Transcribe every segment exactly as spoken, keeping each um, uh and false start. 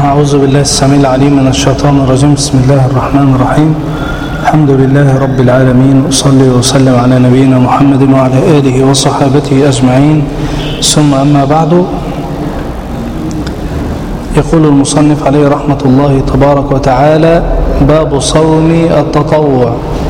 أعوذ بالله السميع العليم من الشيطان الرجيم. بسم الله الرحمن الرحيم. الحمد لله رب العالمين، أصلي وأسلم على نبينا محمد وعلى آله وصحابته أجمعين، ثم أما بعد. يقول المصنف عليه رحمة الله تبارك وتعالى: باب صوم التطوع.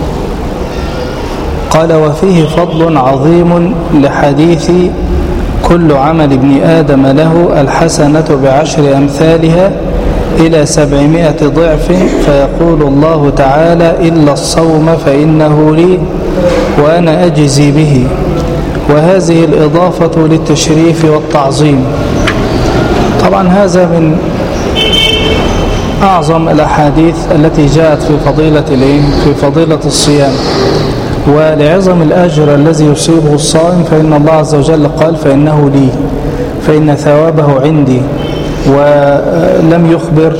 قال: وفيه فضل عظيم لحديث كل عمل ابن آدم له الحسنة بعشر أمثالها إلى سبعمائة ضعف، فيقول الله تعالى: إلا الصوم فإنه لي وأنا أجزي به. وهذه الإضافة للتشريف والتعظيم. طبعا هذا من أعظم الأحاديث التي جاءت في فضيلة في فضيلة الصيام، ولعظم الأجر الذي يصيبه الصائم، فإن الله عز وجل قال: فإنه لي، فإن ثوابه عندي. ولم يخبر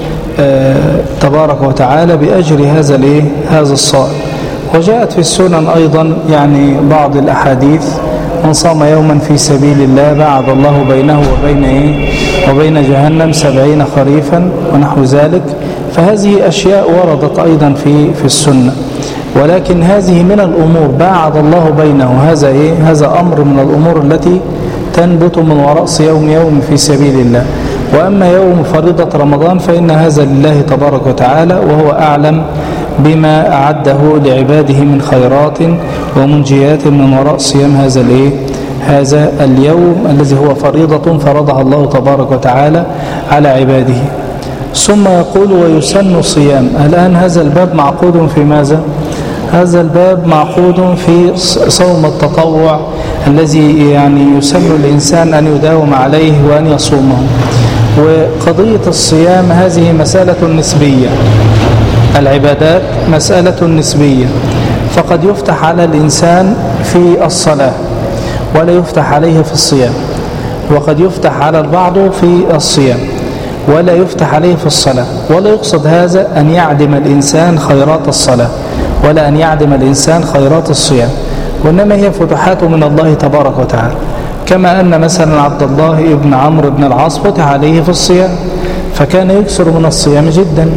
تبارك وتعالى بأجر هذا هذا الصائم. وجاءت في السنن أيضا يعني بعض الأحاديث: من صام يوما في سبيل الله بعد الله بينه وبين إيه؟ وبين جهنم سبعين خريفا ونحو ذلك. فهذه أشياء وردت أيضا في في السنة، ولكن هذه من الأمور باعد الله بينه. هذا إيه؟ هذا أمر من الأمور التي تنبت من وراء صيام يوم في سبيل الله. وأما يوم فريضة رمضان فإن هذا لله تبارك وتعالى، وهو أعلم بما أعده لعباده من خيرات ومنجيات من وراء صيام هذا الإيه؟ هذا اليوم الذي هو فريضة فرضها الله تبارك وتعالى على عباده. ثم يقول: ويسن صيام. الآن هذا الباب معقود في ماذا؟ هذا الباب معقود في صوم التطوع الذي يعني يسن الإنسان أن يداوم عليه وأن يصومه. وقضية الصيام هذه مسألة نسبية. العبادات مسألة نسبية، فقد يفتح على الإنسان في الصلاة ولا يفتح عليه في الصيام، وقد يفتح على البعض في الصيام ولا يفتح عليه في الصلاة. ولا يقصد هذا أن يعدم الإنسان خيرات الصلاة ولا أن يعدم الإنسان خيرات الصيام، وإنما هي فتحات من الله تبارك وتعالى. كما أن مثلا عبد الله بن عمرو بن العاص فتح عليه في الصيام، فكان يكثر من الصيام جدا.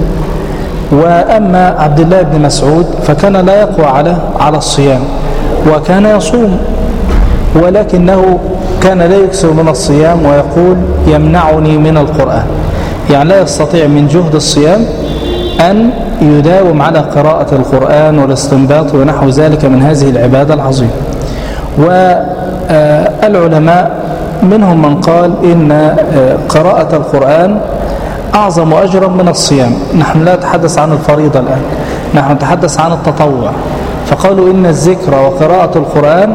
وأما عبد الله بن مسعود فكان لا يقوى على على الصيام وكان يصوم، ولكنه كان لا يكثر من الصيام ويقول: يمنعني من القرآن. يعني لا يستطيع من جهد الصيام أن يداوم على قراءة القرآن والاستنباط ونحو ذلك من هذه العبادة العظيمة. والعلماء منهم من قال إن قراءة القرآن أعظم أجرا من الصيام. نحن لا نتحدث عن الفريضة الآن، نحن نتحدث عن التطوع. فقالوا إن الذكر وقراءة القرآن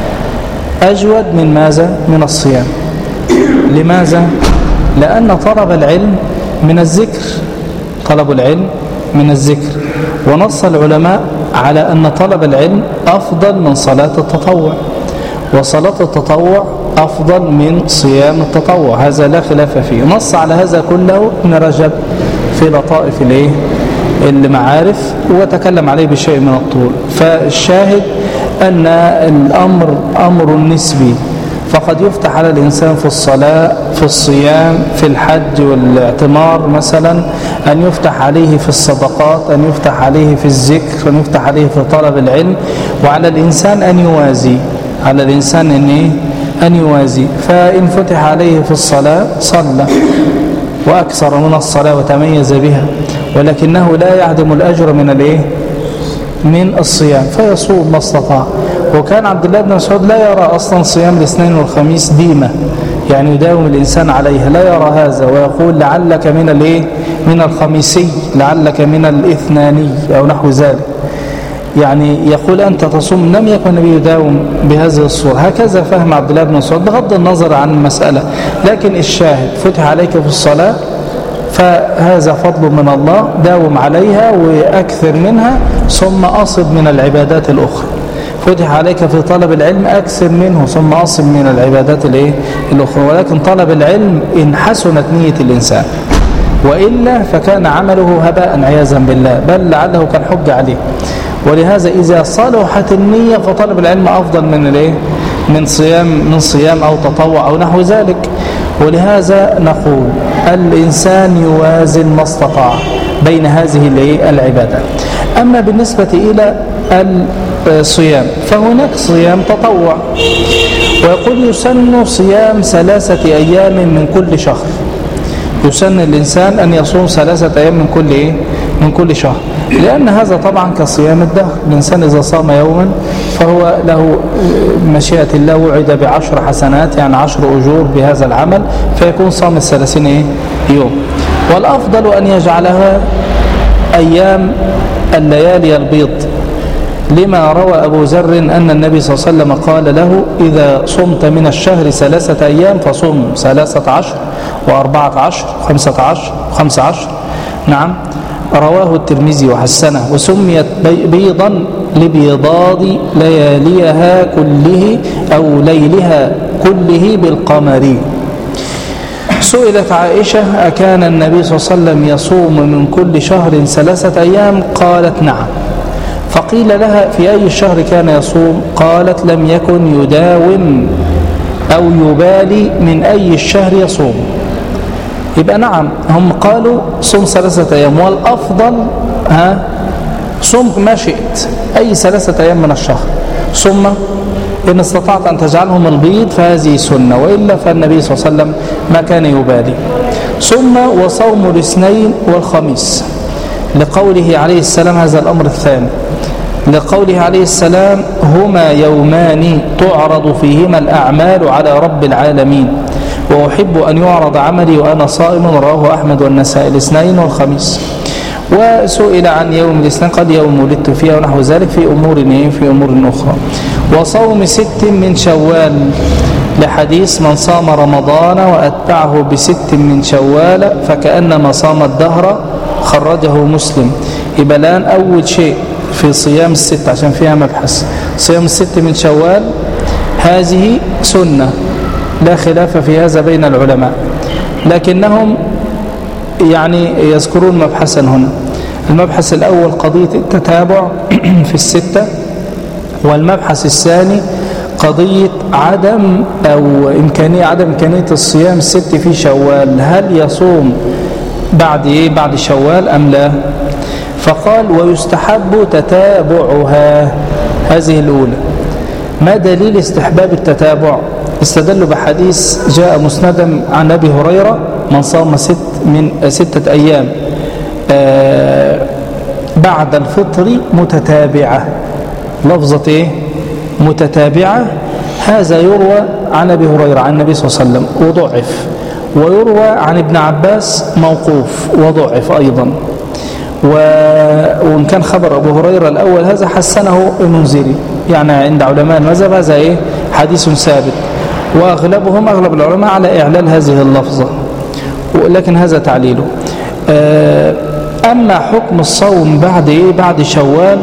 أجود من ماذا؟ من الصيام. لماذا؟ لأن طلب العلم من الذكر، طلب العلم من الذكر. ونص العلماء على أن طلب العلم أفضل من صلاة التطوع، وصلاة التطوع أفضل من صيام التطوع، هذا لا خلاف فيه. نص على هذا كله ابن رجب في لطائف الايه المعارف، وتكلم عليه بشيء من الطول. فالشاهد أن الأمر أمر نسبي، فقد يفتح على الإنسان في الصلاة، في الصيام، في الحج والاعتمار مثلا، أن يفتح عليه في الصدقات، أن يفتح عليه في الذكر، أن يفتح عليه في طلب العلم. وعلى الإنسان أن يوازي، على الإنسان أن إيه؟ أن يوازي. فإن فتح عليه في الصلاة صلى وأكثر من الصلاة وتميز بها، ولكنه لا يعدم الأجر من الإيه؟ من الصيام، فيصوم ما استطاع. وكان عبد الله بن مسعود لا يرى أصلا صيام الاثنين والخميس ديمة، يعني يداوم الإنسان عليها، لا يرى هذا، ويقول: لعلك من الإيه؟ من الخميسي، لعلك من الاثناني أو نحو ذلك. يعني يقول: أنت تصوم. لم يكن النبي يداوم بهذه الصورة. هكذا فهم عبد الله بن مسعود بغض النظر عن المسألة. لكن الشاهد: فتح عليك في الصلاة فهذا فضل من الله، داوم عليها وأكثر منها، ثم أصب من العبادات الأخرى. فتح عليك في طلب العلم، أكثر منه، ثم أصب من العبادات الإيه؟ الأخرى. ولكن طلب العلم إن حسنت نية الإنسان، وإلا فكان عمله هباء عياذا بالله، بل لعله كان حج عليه. ولهذا إذا صلحت النية فطلب العلم أفضل من الإيه؟ من صيام من صيام أو تطوع أو نحو ذلك. ولهذا نقول الإنسان يوازن ما استطاع بين هذه العبادات. أما بالنسبة إلى الصيام فهناك صيام تطوع، ويقول يسن صيام ثلاثة أيام من كل شهر. يسن الإنسان أن يصوم ثلاثة أيام من كل إيه؟ من كل شهر، لأن هذا طبعا كصيام الدهر. الإنسان إذا صام يوما فهو له مشيئة الله وعد بعشر حسنات، يعني عشر أجور بهذا العمل، فيكون صام الثلاثين إيه؟ يوم. والأفضل أن يجعلها أيام الليالي البيض، لما روى أبو ذر أن النبي صلى الله عليه وسلم قال له إذا صمت من الشهر ثلاثة أيام فصم ثلاثة عشر وأربعة عشر خمسة عشر خمسة عشر. نعم، رواه الترمذي وحسنه. وسميت بيضا لبيضاض لياليها كله أو ليلها كله بالقمر. سئلت عائشة أكان النبي صلى الله عليه وسلم يصوم من كل شهر ثلاثة أيام؟ قالت نعم. فقيل لها في أي شهر كان يصوم؟ قالت لم يكن يداوم أو يبالي من أي الشهر يصوم. يبقى نعم، هم قالوا صوم ثلاثة أيام، والأفضل ها صوم ما شئت أي ثلاثة أيام من الشهر، ثم إن استطعت أن تجعلهم البيض فهذه سنة، وإلا فالنبي صلى الله عليه وسلم ما كان يبالي. ثم وصوم الاثنين والخميس لقوله عليه السلام، هذا الأمر الثاني، لقوله عليه السلام هما يومان تعرض فيهما الأعمال على رب العالمين، وأحب أن يعرض عملي وأنا صائم. رواه أحمد والنسائي، الاثنين والخميس. وسئل عن يوم الاثنين قد يوم ولدت فيه ونحو ذلك في أمور في أمور أخرى. وصوم ست من شوال لحديث من صام رمضان وأتبعه بست من شوال فكأنما صام الدهر، خرجه مسلم. يبقى الآن أول شيء في صيام الست عشان فيها مبحث، صيام الست من شوال هذه سنة لا خلاف في هذا بين العلماء، لكنهم يعني يذكرون مبحثا هنا. المبحث الأول قضية التتابع في الستة، والمبحث الثاني قضية عدم أو إمكانية عدم إمكانية الصيام الست في شوال، هل يصوم بعد إيه بعد شوال أم لا؟ فقال ويستحب تتابعها. هذه الأولى. ما دليل استحباب التتابع؟ استدلوا بحديث جاء مسندا عن أبي هريرة من صام ست من ستة أيام آه بعد الفطر متتابعة، لفظة إيه؟ متتابعة. هذا يروى عن أبي هريرة عن النبي صلى الله عليه وسلم وضعف، ويروى عن ابن عباس موقوف وضعف أيضا. وإن كان خبر أبو هريرة الأول هذا حسنه المنذري، يعني عند علماء المذهب هذا إيه؟ حديث ثابت، وأغلبهم أغلب العلماء على إعلال هذه اللفظة، لكن هذا تعليله. أما حكم الصوم بعد إيه؟ بعد شوال،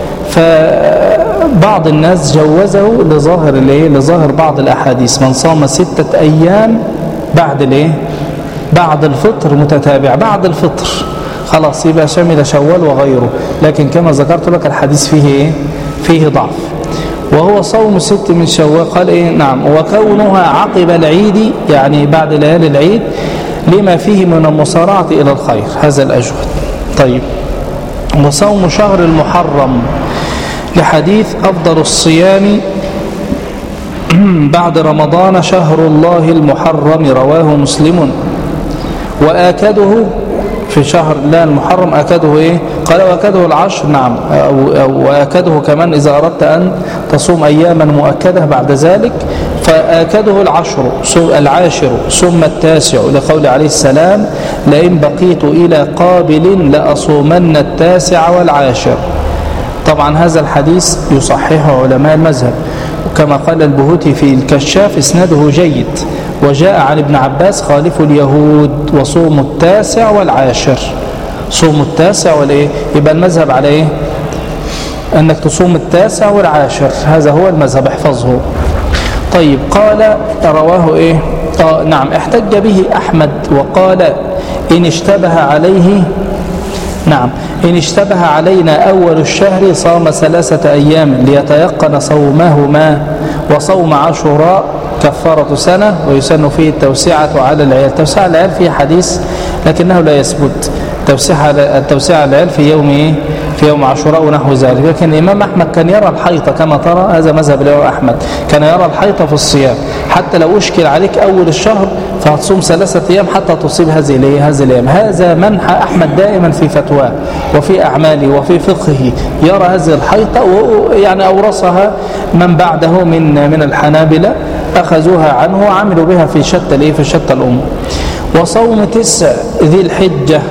فبعض الناس جوزه لظاهر الإيه؟ لظاهر بعض الأحاديث، من صام ستة أيام بعد الإيه؟ بعد الفطر متتابع، بعد الفطر خلاص يبقى شامل شوال وغيره. لكن كما ذكرت لك الحديث فيه إيه؟ فيه ضعف. وهو صوم ست من شوال قال إيه؟ نعم. وكونها عقب العيد يعني بعد ليالي العيد لما فيه من المصارعة إلى الخير، هذا الأجود. طيب، وصوم شهر المحرم لحديث أفضل الصيام بعد رمضان شهر الله المحرم، رواه مسلم. وآكده في شهر الله المحرم آكده إيه؟ قال وآكده العشر، نعم، أو, أو وآكده كمان إذا أردت أن تصوم أياما مؤكدة بعد ذلك، فآكده العشر العاشر ثم التاسع، لقول عليه السلام لئن بقيت إلى قابل لأصومن التاسع والعاشر. طبعا هذا الحديث يصححه علماء المذهب، وكما قال البهوتي في الكشاف اسناده جيد. وجاء عن ابن عباس خالف اليهود وصوم التاسع والعاشر، صوم التاسع والإيه؟ يبقى المذهب على إيه؟ أنك تصوم التاسع والعاشر، هذا هو المذهب، احفظه. طيب، قال رواه إيه؟ آه نعم، احتج به أحمد وقال إن اشتبه عليه، نعم، إن اشتبه علينا أول الشهر صام ثلاثة أيام ليتيقن صومهما وصوم عاشوراء كفارة سنة، ويسن فيه التوسعة على العيال. التوسعة على العيال فيه حديث لكنه لا يثبت. التوسعة التوسعة على العيال في يوم إيه؟ في يوم عاشوراء ونحو ذلك. لكن الإمام أحمد كان يرى الحيطة كما ترى، هذا مذهب الإمام أحمد، كان يرى الحيطة في الصيام، حتى لو أشكل عليك أول الشهر فهتصوم ثلاثة أيام حتى تصيب هذه هذه الأيام. هذا منح أحمد دائما في فتواه وفي أعماله وفي فقهه، يرى هذه الحيطة، ويعني أورثها من بعده من من الحنابلة، أخذوها عنه وعملوا بها في شتى الإيه في شتى الأمور. وصوم تسع ذي الحجة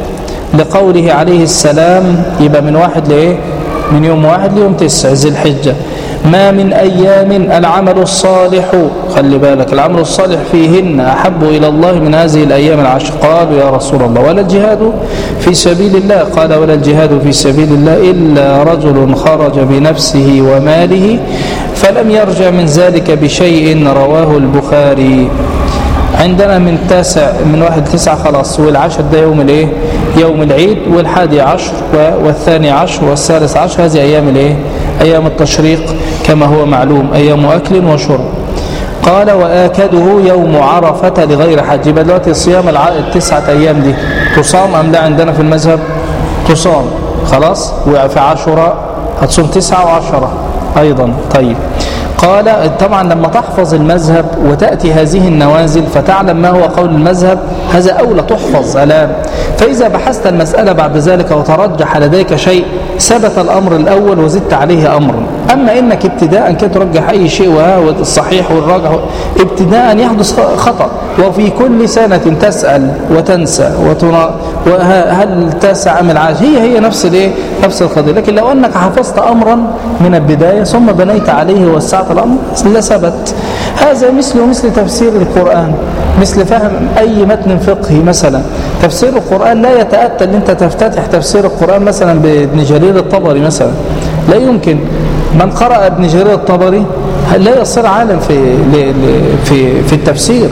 لقوله عليه السلام، يبقى من واحد لإيه؟ من يوم واحد ليوم تسع ذي الحجة. ما من أيام العمل الصالح، خلي بالك، العمل الصالح فيهن أحب إلى الله من هذه الأيام العشر. قالوا يا رسول الله ولا الجهاد في سبيل الله؟ قال ولا الجهاد في سبيل الله إلا رجل خرج بنفسه وماله فلم يرجع من ذلك بشيء، رواه البخاري. عندنا من تاسع من واحد تسعة خلاص، والعشر ده يوم الايه؟ يوم العيد، والحادي عشر والثاني عشر والثالث عشر، هذه ايام الايه؟ ايام التشريق كما هو معلوم، ايام اكل وشرب. قال واكده يوم عرفة لغير حج. يبقى دلوقتي صيام التسعة ايام دي تصام ام لا؟ عندنا في المذهب تصام خلاص. وفي عاشوراء هتصوم تسعة وعشرة ايضا. طيب، قال طبعا لما تحفظ المذهب وتأتي هذه النوازل فتعلم ما هو قول المذهب، هذا أولى تحفظ الآن. فإذا بحثت المسألة بعد ذلك وترجح لديك شيء، ثبت الأمر الأول وزدت عليه أمر. أما إنك ابتداء كي ترجح أي شيء وهو الصحيح والراجح، ابتداء يحدث خطأ. وفي كل سنة تسأل وتنسى وتنا... وهل تاسع أم العاشر، هي هي نفس الايه؟ نفس القضية. لكن لو أنك حفظت أمرا من البداية ثم بنيت عليه ووسعت الأمر لثبت. هذا مثل مثل تفسير القرآن، مثل فهم أي متن فقهي مثلا. تفسير القرآن لا يتأتى أن أنت تفتتح تفسير القرآن مثلا بابن جرير الطبري مثلا، لا يمكن. من قرأ ابن جرير الطبري لا يصير عالم في في في التفسير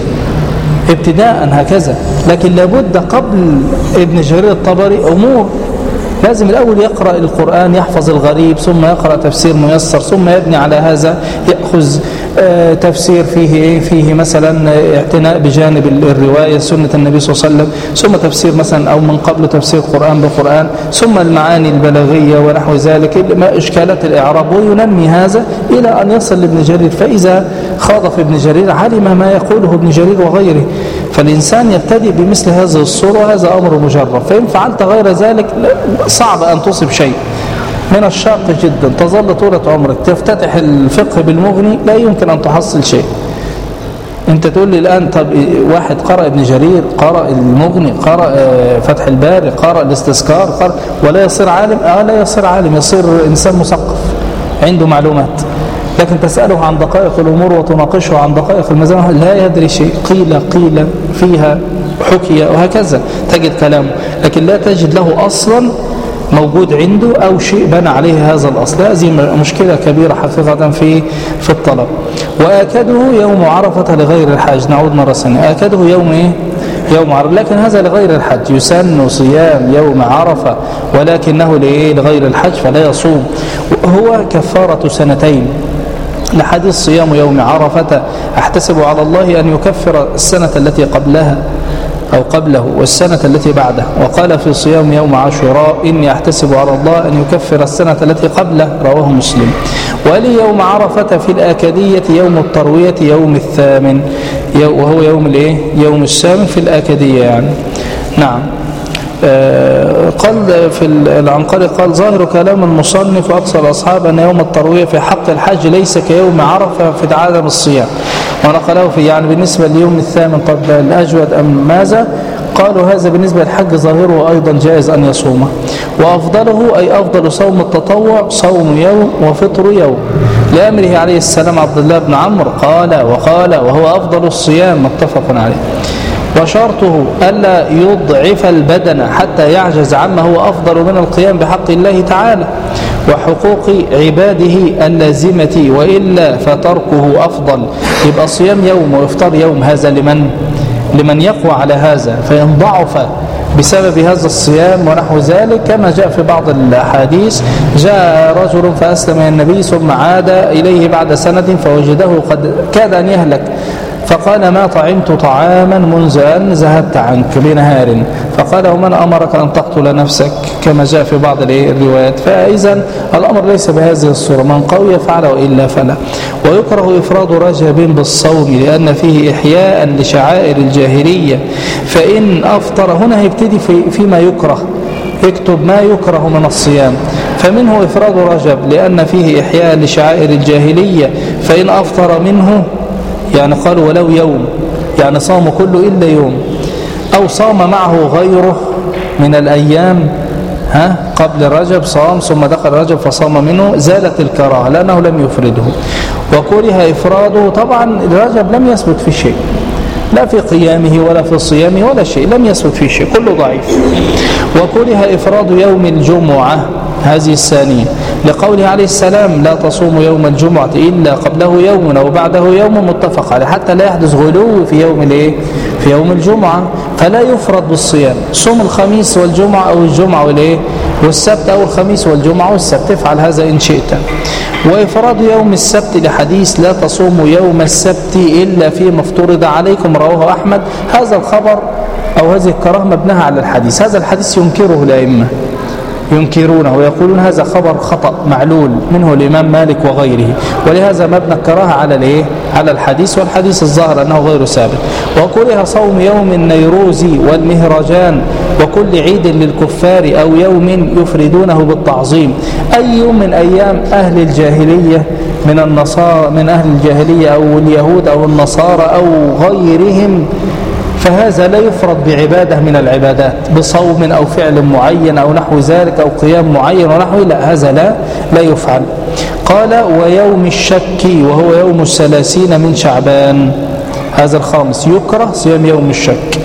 ابتداء هكذا. لكن لابد قبل ابن جرير الطبري أمور، لازم الأول يقرأ القرآن، يحفظ الغريب، ثم يقرأ تفسير ميسر، ثم يبني على هذا، يأخذ آه تفسير فيه إيه؟ فيه مثلا اعتناء بجانب الرواية سنة النبي صلى الله عليه وسلم، ثم تفسير مثلا أو من قبل تفسير قرآن بقرآن، ثم المعاني البلاغية ونحو ذلك، إشكالات الإعراب، وينمي هذا إلى أن يصل لابن جرير. فإذا خاض في ابن جرير علم ما يقوله ابن جرير وغيره. فالإنسان يبتدئ بمثل هذه الصورة، وهذا أمر مجرب. فإن فعلت غير ذلك صعب أن تصب شيء، من الشاق جدا. تظل طولة عمرك تفتتح الفقه بالمغني، لا يمكن أن تحصل شيء. أنت تقول لي الآن طب واحد قرأ ابن جرير، قرأ المغني، قرأ فتح الباري، قرأ الاستذكار، قرأ ولا يصير عالم؟ آه لا يصير عالم، يصير إنسان مثقف عنده معلومات. لكن تسأله عن دقائق الأمور وتناقشه عن دقائق المذاهب لا يدري شيء، قيل قيل فيها حكي وهكذا تجد كلامه، لكن لا تجد له أصلا موجود عنده أو شيء بنى عليه هذا الأصل. هذه مشكلة كبيرة حقيقة في في الطلب. وآكده يوم عرفة لغير الحاج. نعود مرة ثانية، آكده يوم إيه؟ يوم عرفة، لكن هذا لغير الحج. يسن صيام يوم عرفة ولكنه لغير الحج فلا يصوم. هو كفارة سنتين، لحديث صيام يوم عرفة أحتسب على الله أن يكفر السنة التي قبلها أو قبله والسنة التي بعده. وقال في صيام يوم عاشوراء إني أحتسب على الله أن يكفر السنة التي قبله، رواه مسلم. ولي يوم عرفة في الآكدية يوم التروية يوم الثامن، وهو يوم الإيه؟ يوم الثامن في الآكدية يعني. نعم. آه قال في العنقري قال ظاهر كلام المصنف وأكثر الأصحاب أن يوم التروية في حق الحج ليس كيوم عرفة في عدم الصيام، ونقله في يعني بالنسبة ليوم الثامن. طب الأجود أم ماذا؟ قالوا هذا بالنسبة للحج ظاهره أيضا جائز أن يصومه. وأفضله أي أفضل صوم التطوع صوم يوم وفطر يوم، لأمره عليه السلام عبد الله بن عمرو قال وقال وهو أفضل الصيام، متفق عليه. وشرطه ألا يضعف البدن حتى يعجز عما هو أفضل من القيام بحق الله تعالى وحقوق عباده اللازمة، وإلا فتركه أفضل. يبقى صيام يوم وإفطار يوم، هذا لمن لمن يقوى على هذا. فإن ضعف بسبب هذا الصيام ونحو ذلك، كما جاء في بعض الأحاديث: جاء رجل فأسلم النبي ثم عاد إليه بعد سنة فوجده قد كاد أن يهلك، فقال: ما طعمت طعاما منذ أن ذهبت عنك بنهار. فقال: ومن أمرك أن تقتل نفسك؟ كما جاء في بعض الروايات. فإذا الأمر ليس بهذه الصورة، من قوي فعل وإلا فلا. ويكره إفراد رجب بالصوم لأن فيه إحياء لشعائر الجاهلية، فإن أفطر، هنا هيبتدي في فيما يكره، اكتب ما يكره من الصيام. فمنه إفراد رجب لأن فيه إحياء لشعائر الجاهلية، فإن أفطر منه، يعني قالوا ولو يوم، يعني صام كله إلا يوم، أو صام معه غيره من الأيام ها قبل رجب، صام ثم دخل رجب فصام منه، زالت الكراهة لأنه لم يفرده. وكره إفراده، طبعا الرجب لم يثبت في شيء، لا في قيامه ولا في صيامه ولا شيء، لم يثبت في شيء، كله ضعيف. وكره إفراد يوم الجمعة، هذه الثانية، لقوله عليه السلام: لا تصوم يوم الجمعة إلا قبله يوم أو بعده يوم، متفق عليه، حتى لا يحدث غلو في يوم الايه في يوم الجمعة، فلا يفرض بالصيام. صوم الخميس والجمعة أو الجمعة والايه والسبت، أو الخميس والجمعة والسبت، افعل هذا إن شئت. وإفراد يوم السبت لحديث: لا تصوموا يوم السبت إلا فيما افترض عليكم، رواه أحمد. هذا الخبر أو هذه الكراهة مبناها على الحديث، هذا الحديث ينكره الأئمة، ينكرونه ويقولون هذا خبر خطأ معلول، منه الإمام مالك وغيره، ولهذا مبنى الكراهة على الايه على الحديث، والحديث الظاهر أنه غير ثابت. وكره صوم يوم النيروز والمهرجان وكل عيد للكفار أو يوم يفردونه بالتعظيم، أي يوم من أيام أهل الجاهلية من النصارى، من أهل الجاهلية أو اليهود أو النصارى أو غيرهم، فهذا لا يفرض بعبادة من العبادات، بصوم أو فعل معين أو نحو ذلك أو قيام معين ونحوه، لا، هذا لا لا يفعل. قال: ويوم الشك وهو يوم الثلاثين من شعبان، هذا الخامس، يكره صيام يوم الشك.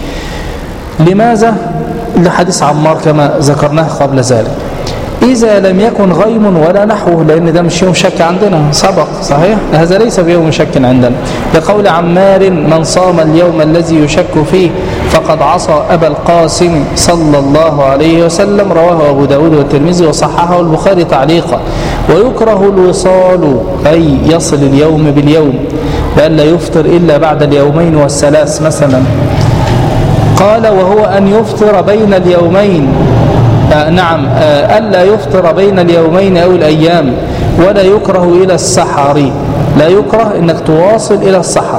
لماذا؟ لحديث عمار كما ذكرناه قبل ذلك: إذا لم يكن غيم ولا نحوه، لأن ده مش يوم شك عندنا، سبق صحيح، هذا ليس بيوم شك عندنا، لقول عمار: من صام اليوم الذي يشك فيه فقد عصى أبا القاسم صلى الله عليه وسلم، رواه أبو داود والترمذي وصححه البخاري تعليقا. ويكره الوصال، أي يصل اليوم باليوم، بأن لا يفطر إلا بعد اليومين والثلاث مثلا. قال: وهو أن يفطر بين اليومين، آه نعم، آه ألا يفطر بين اليومين أو الأيام. ولا يكره إلى السحر، لا يكره إنك تواصل إلى السحر.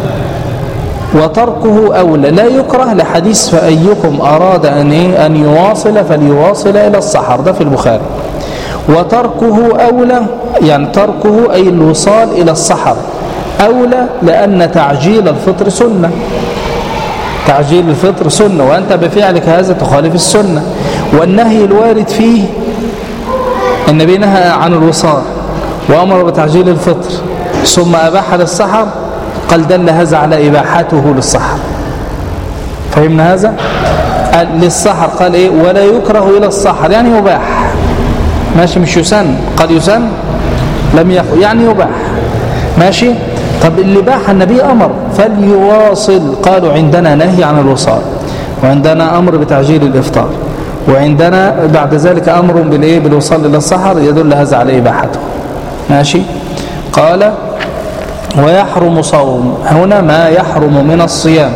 وتركه أولى، لا يكره لحديث: فأيكم أراد أن, إيه؟ أن يواصل فليواصل إلى السحر، ده في البخاري. وتركه أولى، يعني تركه أي الوصال إلى السحر أولى، لأن تعجيل الفطر سنة، تعجيل الفطر سنة، وأنت بفعلك هذا تخالف السنة. والنهي الوارد فيه، النبي نهى عن الوصال وأمر بتعجيل الفطر ثم أباح للسحر، قال دل هذا على إباحته للسحر. فهمنا هذا؟ قال للسحر، قال إيه؟ ولا يكره إلى السحر، يعني يباح، ماشي، مش يسن، قد يسن لم يقل، يعني يباح، ماشي. طب اللي باح النبي أمر فليواصل، قالوا عندنا نهي عن الوصال، وعندنا أمر بتعجيل الإفطار، وعندنا بعد ذلك أمر بالإيه؟ بالوصال إلى السحر، يدل هذا على إباحته، ماشي. قال: ويحرم صوم، هنا ما يحرم من الصيام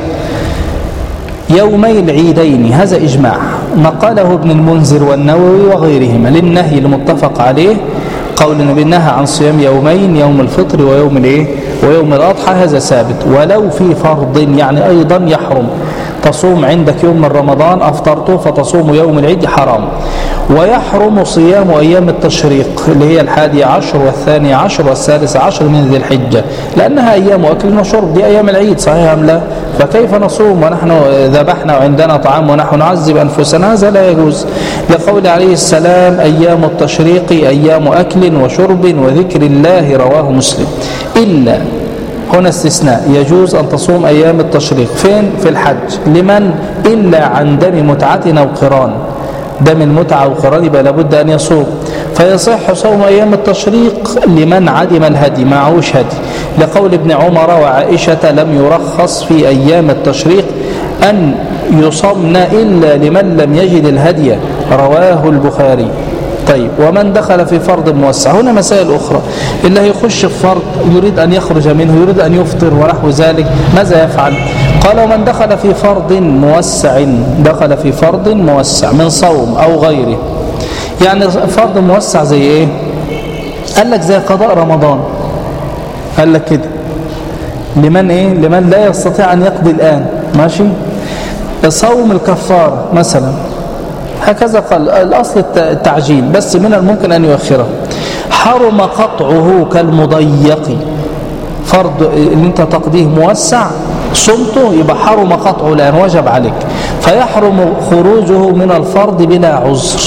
يومي العيدين، هذا إجماع نقله ابن المنذر والنووي وغيرهما للنهي المتفق عليه. قول النبي نهى عن صيام يومين، يوم الفطر ويوم الايه ويوم الأضحى، هذا ثابت. ولو في فرض، يعني أيضا يحرم، تصوم عندك يوم من رمضان أفطرته فتصوم يوم العيد، حرام. ويحرم صيام أيام التشريق اللي هي الحادي عشر والثاني عشر والثالث عشر من ذي الحجة، لأنها أيام أكل وشرب، دي أيام العيد، صحيح أم لا؟ فكيف نصوم ونحن ذبحنا وعندنا طعام ونحن نعذب أنفسنا؟ هذا لا يجوز. لقول عليه السلام: أيام التشريق أيام أكل وشرب وذكر الله، رواه مسلم. إلا، هنا استثناء، يجوز أن تصوم أيام التشريق، فين؟ في الحج. لمن؟ إلا عن دم متعة أو قران، دم المتعة وقران يبقى لابد أن يصوم، فيصح صوم أيام التشريق لمن عدم الهدي، معهوش هدي، لقول ابن عمر وعائشة: لم يرخص في أيام التشريق أن يصمن إلا لمن لم يجد الهدي، رواه البخاري. طيب، ومن دخل في فرض موسع، هنا مسائل أخرى. اللي هيخش في فرض يريد أن يخرج منه، يريد أن يفطر ونحو ذلك، ماذا يفعل؟ قال: ومن دخل في فرض موسع، دخل في فرض موسع من صوم أو غيره. يعني فرض موسع زي إيه؟ قال لك زي قضاء رمضان، قال لك كده لمن إيه؟ لمن لا يستطيع أن يقضي الآن، ماشي؟ صوم الكفار مثلا، هكذا قال الأصل التعجيل، بس من الممكن أن يؤخره. حرم قطعه كالمضيق، فرض اللي انت تقضيه موسع صمته، يبقى حرم قطعه لأن وجب عليك، فيحرم خروجه من الفرض بلا عذر.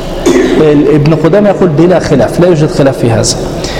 ابن قدامة يقول بلا خلاف، لا يوجد خلاف في هذا،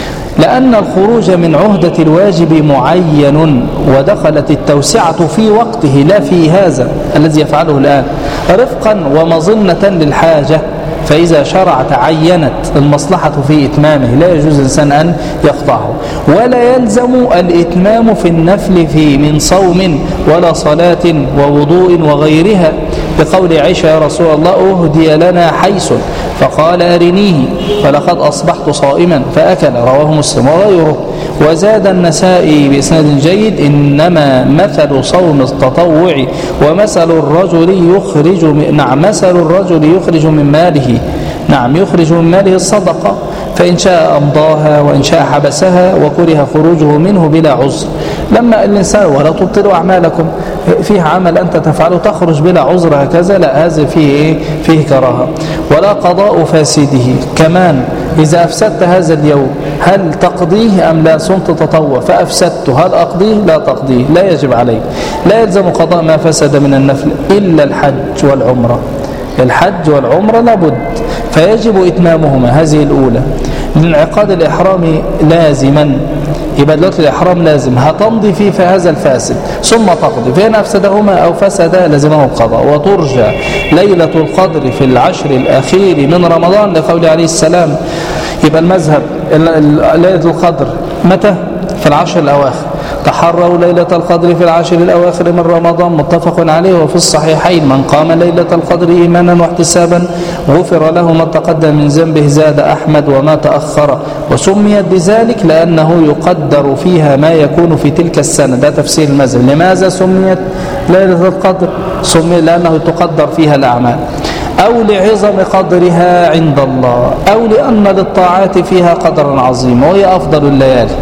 لأن الخروج من عهدة الواجب معين، ودخلت التوسعة في وقته لا في هذا الذي يفعله الآن، رفقا ومظنة للحاجة، فإذا شرع تعينت المصلحة في إتمامه، لا يجوز الإنسان أن يقطعه. ولا يلزم الإتمام في النفل في من صوم ولا صلاة ووضوء وغيرها، بقول عائشة: يا رسول الله أهدي لنا حيث، فقال: أرنيه، فلقد أصبحت صائما فأكل، رواه مسلم وغيره. وزاد النسائي بإسناد جيد: إنما مثل صوم التطوع ومثل الرجل يخرج من نعم مثل الرجل يخرج من ماله نعم يخرج من ماله الصدقة، فإن شاء أمضاها وإن شاء حبسها، وكره خروجه منه بلا عذر. لما الإنسان: ولا تبطلوا أعمالكم، فيه عمل أنت تفعله تخرج بلا عذر هكذا، لا، هذا فيه إيه؟ فيه كراهة. ولا قضاء فاسده، كمان إذا أفسدت هذا اليوم هل تقضيه أم لا؟ صمت تطوع فأفسدته، هل أقضيه؟ لا تقضيه، لا يجب عليك. لا يلزم قضاء ما فسد من النفل إلا الحج والعمرة، الحج والعمرة لابد، فيجب إتمامهما، هذه الأولى لانعقاد الإحرام لازما، يبقى دلوقتي الإحرام لازم، هتمضي فيه في هذا الفاسد ثم تقضي، فإن أفسدهما أو فسدا لزمه القضاء. وترجى ليلة القدر في العشر الأخير من رمضان، لقول عليه السلام. يبقى المذهب ليلة القدر متى؟ في العشر الأواخر. تحروا ليلة القدر في العشر الأواخر من رمضان، متفق عليه وفي الصحيحين: من قام ليلة القدر إيمانا واحتسابا غفر له ما تقدم من ذنبه، زاد أحمد وما تأخر. وسميت بذلك لأنه يقدر فيها ما يكون في تلك السنة، ده تفسير المذهب. لماذا سميت ليلة القدر؟ سميت لأنه تقدر فيها الأعمال، أو لعظم قدرها عند الله، أو لأن للطاعات فيها قدرا عظيما، وهي أفضل الليالي.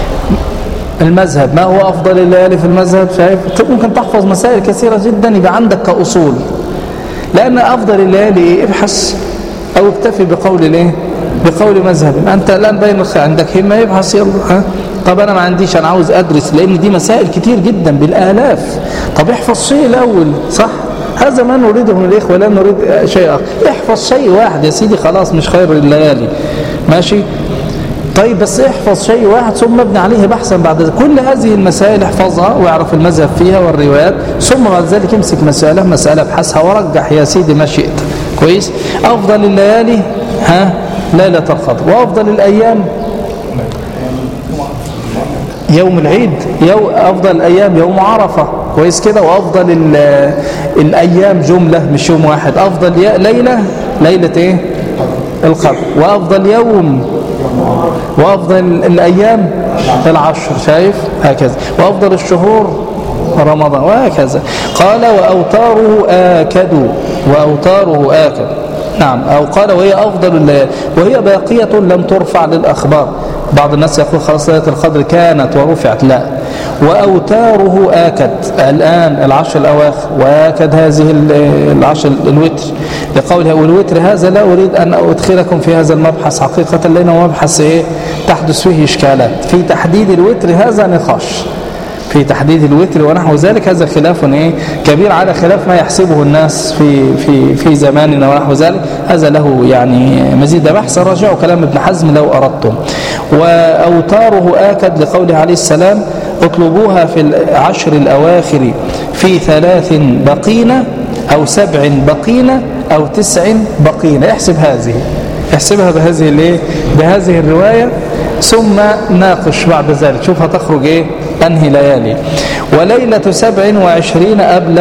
المذهب ما هو أفضل الليالي في المذهب؟ شايف؟ ممكن تحفظ مسائل كثيرة جدا يبقى عندك كأصول، لأن أفضل الليالي إيه؟ ابحث أو اكتفي بقول الايه؟ بقول مذهب. أنت الآن بين عندك همة، يبحث يلا. ها؟ طب أنا ما عنديش، أنا عاوز أدرس، لأن دي مسائل كتير جدا بالآلاف. طب احفظ شيء الأول، صح؟ هذا ما نريده من الإخوة، لا نريد شيء آخر. احفظ شيء واحد يا سيدي، خلاص، مش خير الليالي، ماشي؟ طيب بس احفظ شيء واحد ثم ابني عليه بحثا بعد ذلك. كل هذه المسائل احفظها واعرف المذهب فيها والروايات، ثم بعد ذلك امسك مسألة مسألة ابحثها ورجح يا سيدي ما شئت. كويس؟ أفضل الليالي ها ليلة القدر، وأفضل الأيام يوم العيد، يوم أفضل الأيام يوم عرفة. كويس كده؟ وأفضل الأيام جملة مش يوم واحد، أفضل ليلة ليلة إيه؟ القدر. وأفضل يوم وأفضل الأيام العشر، شايف؟ هكذا. وأفضل الشهور رمضان، وهكذا. قال: وأوتاره آكد، وأوتاره آكد، نعم. أو قال: وهي أفضل الليالي، وهي باقية لم ترفع للأخبار. بعض الناس يقول خلاص ليلة القدر كانت ورفعت، لا. وأوتاره آكد، الآن العشر الأواخر، وآكد هذه العشر الوتر، لقوله والوتر هذا لا أريد أن أدخلكم في هذا المبحث حقيقة، لأنه مبحث إيه؟ تحدث فيه إشكالات في تحديد الوتر، هذا نقاش في تحديد الوتر ونحو ذلك، هذا خلاف إيه؟ كبير على خلاف ما يحسبه الناس في في في زماننا ونحو ذلك، هذا له يعني مزيد بحث، راجعوا كلام ابن حزم لو أردتم. وأوتاره آكد لقوله عليه السلام: اطلبوها في العشر الأواخر في ثلاث بقين أو سبع بقين أو تسع بقين. احسب هذه، احسبها بهذه الايه؟ بهذه الرواية، ثم ناقش بعد ذلك، شوف هتخرج ايه؟ انهي ليالي. وليلة سبع وعشرين أبلغ،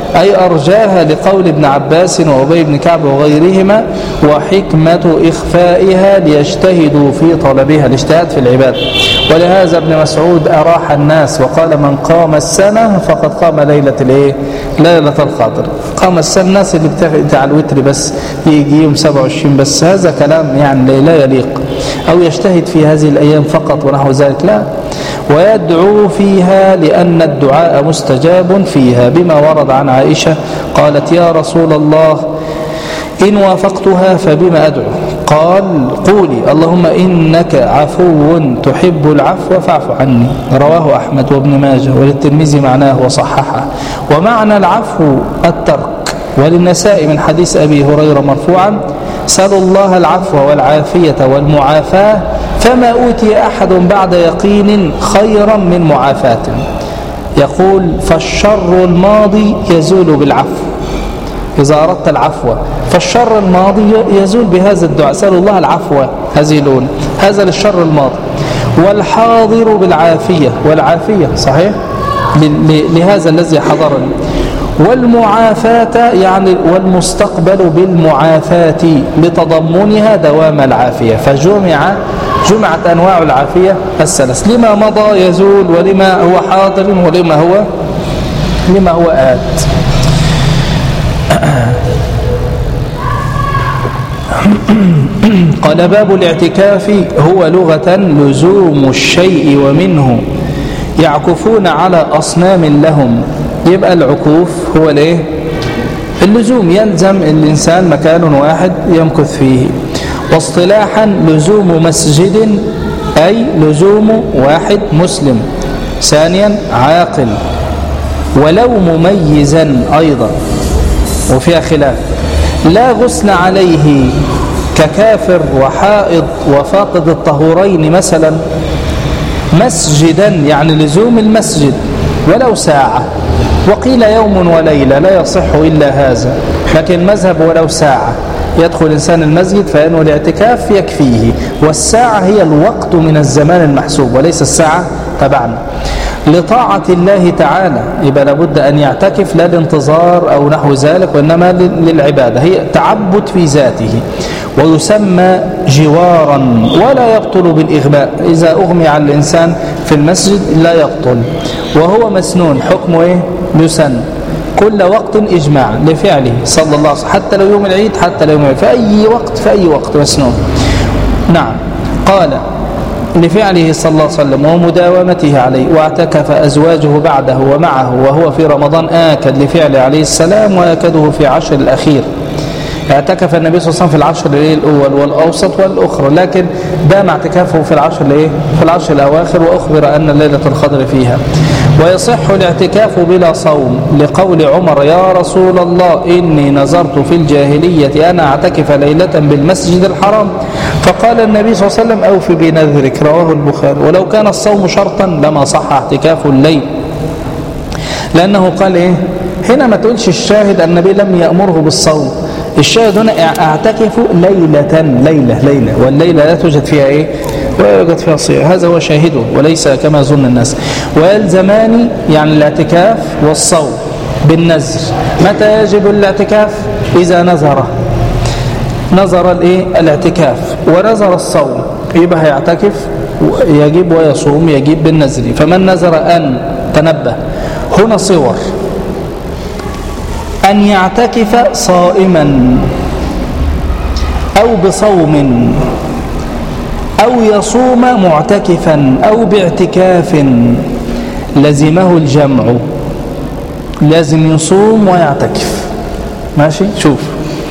أي أرجاها لقول ابن عباس وأبي بن كعب وغيرهما، وحكمة إخفائها ليجتهدوا في طلبها، الاجتهاد في العبادة. ولهذا ابن مسعود أراح الناس وقال من قام السنة فقد قام ليلة الايه؟ ليلة القدر. قام السنة الناس اللي بتاع الوتر بس يجي يوم سبعة وعشرين بس، هذا كلام يعني لا يليق. أو يجتهد في هذه الأيام فقط ونحو ذلك، لا. ويدعو فيها لأن الدعاء مستجاب فيها، بما ورد عن عائشة قالت يا رسول الله إن وافقتها فبما أدعو؟ قال قولي اللهم إنك عفو تحب العفو فاعف عني. رواه أحمد وابن ماجه وللترمذي معناه وصححه. ومعنى العفو الترك. وللنسائي من حديث أبي هريرة مرفوعا سألوا الله العفو والعافية والمعافاة فما أوتي أحد بعد يقين خيرا من معافاة. يقول فالشر الماضي يزول بالعفو، إذا أردت العفو فالشر الماضي يزول بهذا الدعاء، سألوا الله العفو، هذه الأولى، هذا للشر الماضي. والحاضر بالعافية، والعافية صحيح لهذا الذي حضرني. والمعافاة يعني والمستقبل بالمعافاة لتضمنها دوام العافية، فجمع جمعت أنواع العافية الثلاث، لما مضى يزول، ولما هو حاضر، ولما هو لما هو آت. قال باب الاعتكاف هو لغة لزوم الشيء ومنه يعكفون على أصنام لهم. يبقى العكوف هو الايه؟ اللزوم، يلزم الإنسان مكان واحد يمكث فيه. واصطلاحا لزوم مسجد أي لزوم واحد مسلم. ثانيا عاقل، ولو مميزا أيضا وفيها خلاف. لا غسل عليه ككافر وحائض وفاقد الطهورين مثلا. مسجدا يعني لزوم المسجد ولو ساعة، وقيل يوم وليلة لا يصح إلا هذا، لكن مذهب ولو ساعة يدخل إنسان المسجد فإنه الاعتكاف يكفيه، والساعة هي الوقت من الزمان المحسوب وليس الساعة تبعنا. لطاعة الله تعالى يبقى لابد أن يعتكف، لا لانتظار أو نحو ذلك، وإنما للعبادة، هي تعبد في ذاته. ويسمى جوارا ولا يبطل بالإغماء، إذا أغمي على الإنسان في المسجد لا يبطل. وهو مسنون، حكمه إيه؟ يسن كل وقت إجماعا لفعله صلى الله عليه وسلم، حتى لو يوم العيد، حتى لو يوم العيد، في أي وقت، في أي وقت مسنون. نعم. قال لفعله صلى الله عليه وسلم ومداومته عليه. واعتكف أزواجه بعده ومعه وهو في رمضان آكد لفعله عليه السلام، وآكده في عشر الأخير. اعتكف النبي صلى الله عليه وسلم في العشر الأول والأوسط والأخرى، لكن دام اعتكافه في العشر الايه؟ في العشر الأواخر، وأخبر أن ليلة القدر فيها. ويصح الاعتكاف بلا صوم لقول عمر يا رسول الله إني نظرت في الجاهلية أنا أعتكف ليلة بالمسجد الحرام، فقال النبي صلى الله عليه وسلم أوفي بنذرك. رواه البخاري. ولو كان الصوم شرطا لما صح اعتكاف الليل، لأنه قال إيه هنا؟ ما تقولش الشاهد النبي لم يأمره بالصوم، الشاهد هنا اعتكف ليلة ليلة ليلة، والليلة لا توجد فيها إيه؟ ولا يوجد فيها صيام، هذا هو شاهده وليس كما يظن الناس. ويلزمان يعني الاعتكاف والصوم بالنذر. متى يجب الاعتكاف؟ إذا نذر نذر الايه؟ الاعتكاف ونذر الصوم، يبقى هيعتكف يجب ويصوم يجب بالنذر. فمن نذر أن تنبه هنا صور أن يعتكف صائما أو بصوم أو يصوم معتكفا أو باعتكاف لزمه الجمع، لازم يصوم ويعتكف. ماشي؟ شوف.